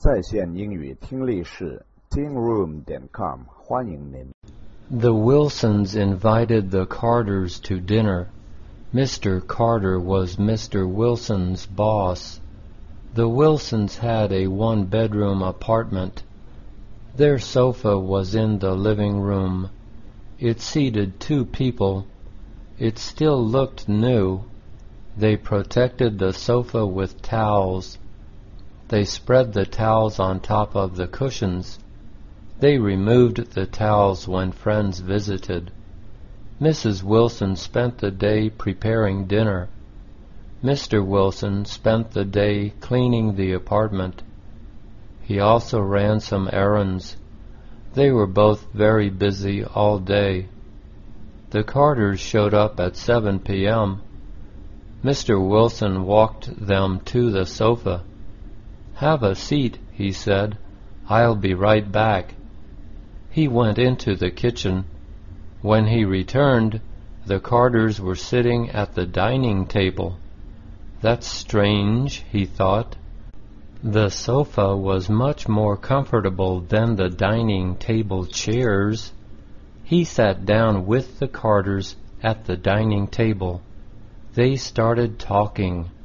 在线英语听力室 tingroom.com 欢迎您。 The Wilsons invited the Carters to dinner. Mr. Carter was Mr. Wilson's boss. The Wilsons had a one-bedroom apartment. Their sofa was in the living room. It seated 2 people. It still looked new. They protected the sofa with towels. They spread the towels on top of the cushions. They removed the towels when friends visited. Mrs. Wilson spent the day preparing dinner. Mr. Wilson spent the day cleaning the apartment. He also ran some errands. They were both very busy all day. The Carters showed up at 7 p.m. Mr. Wilson walked them to the sofa. "Have a seat," he said. "I'll be right back." He went into the kitchen. When he returned, the Carters were sitting at the dining table. "That's strange," he thought. The sofa was much more comfortable than the dining table chairs. He sat down with the Carters at the dining table. They started talking.